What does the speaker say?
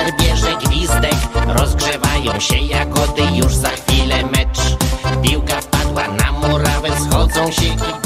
trener bierze gwizdek. Rozgrzewają się jagody, już za chwilę mecz. Piłka wpadła na murawę, schodzą się